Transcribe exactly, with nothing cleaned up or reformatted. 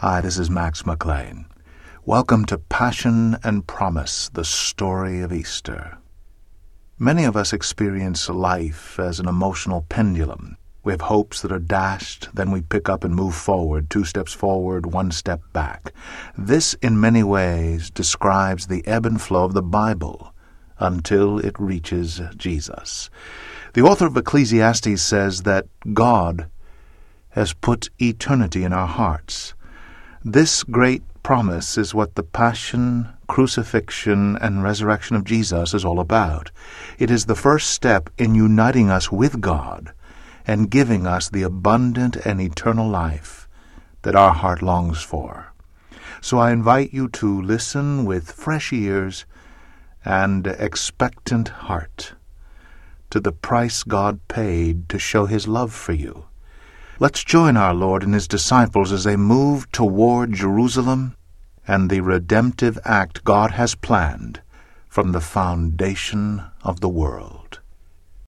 Hi, this is Max McLean. Welcome to Passion and Promise, the story of Easter. Many of us experience life as an emotional pendulum. We have hopes that are dashed, then we pick up and move forward, two steps forward, one step back. This, in many ways, describes the ebb and flow of the Bible until it reaches Jesus. The author of Ecclesiastes says that God has put eternity in our hearts. This great promise is what the passion, crucifixion, and resurrection of Jesus is all about. It is the first step in uniting us with God and giving us the abundant and eternal life that our heart longs for. So I invite you to listen with fresh ears and expectant heart to the price God paid to show His love for you. Let's join our Lord and His disciples as they move toward Jerusalem and the redemptive act God has planned from the foundation of the world.